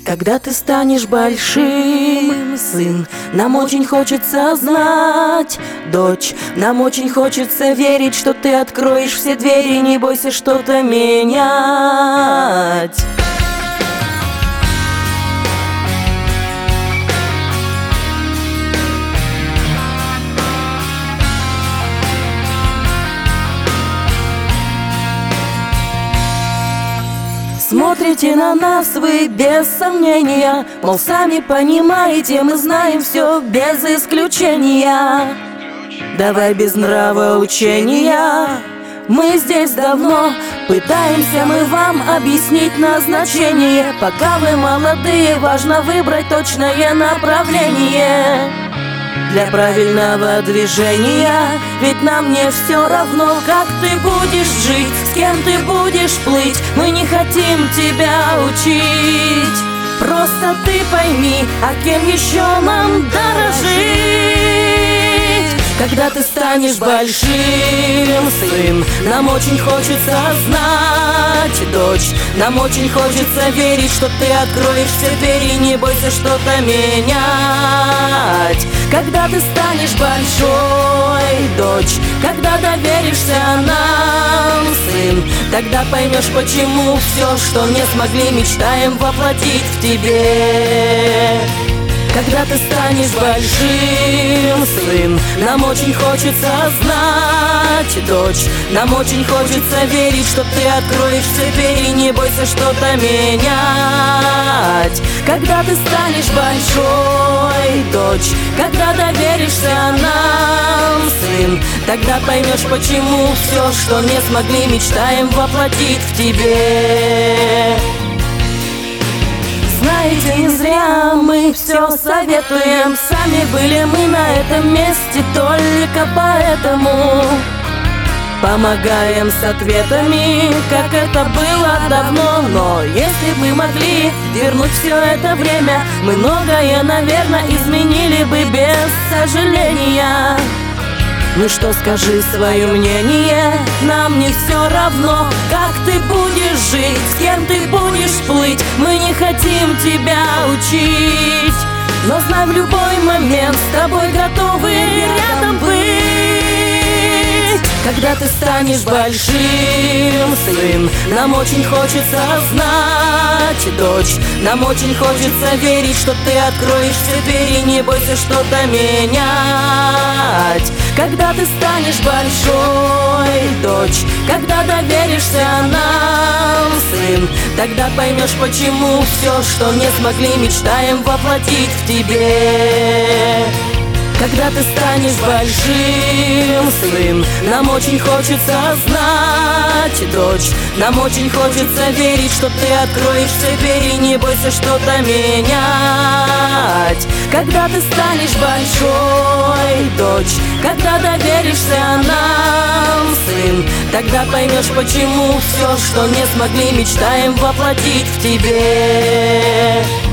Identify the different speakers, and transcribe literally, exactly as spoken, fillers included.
Speaker 1: Когда ты станешь большим, сын, нам очень хочется знать, дочь, нам очень хочется верить, что ты откроешь все двери, не бойся что-то менять. Смотрите на нас вы без сомнения, мол, сами понимаете, мы знаем все без исключения. Давай без нравоучения, мы здесь давно, пытаемся мы вам объяснить назначение. Пока вы молодые, важно выбрать точное направление для правильного движения. Ведь нам не все равно, как ты будешь жить, с кем ты будешь плыть. Мы не хотим тебя учить, просто ты пойми, а кем еще нам дорожить. Когда ты станешь большим, сын, нам очень хочется знать, дочь, нам очень хочется верить, что ты откроешь все двери, не бойся что-то менять. Когда ты станешь большой, дочь, когда доверишься нам, сын, тогда поймешь, почему все, что не смогли, мечтаем воплотить в тебе. Когда ты станешь большим, сын, нам очень хочется знать, дочь, нам очень хочется верить, что ты откроешь все двери, не бойся что-то менять. Когда ты станешь большой, дочь, когда доверишься нам, сын, тогда поймешь, почему все, что не смогли, мечтаем воплотить в тебе. Знаете, не зря мы все советуем, сами были мы на этом месте только поэтому помогаем с ответами, как это было давно. Но если бы могли вернуть все это время, мы многое, наверное, изменили бы без сожаления. Ну что, скажи свое мнение, нам не все равно, как ты будешь жить, с кем ты будешь плыть. Мы не хотим тебя учить, но знай, в любой момент с тобой готовы рядом быть. Когда ты станешь большим, сын, нам очень хочется знать, дочь, нам очень хочется верить, что ты откроешь все двери, не бойся что-то менять. Когда ты станешь большой, дочь, когда доверишься нам, сын, тогда поймешь, почему все, что не смогли, мечтаем воплотить в тебе. Когда ты станешь большим, сын, нам очень хочется знать, дочь, нам очень хочется верить, что ты откроешь все двери, не бойся что-то менять. Когда ты станешь большой, дочь, когда доверишься нам, сын, тогда поймешь, почему все, что не смогли, мечтаем воплотить в тебе.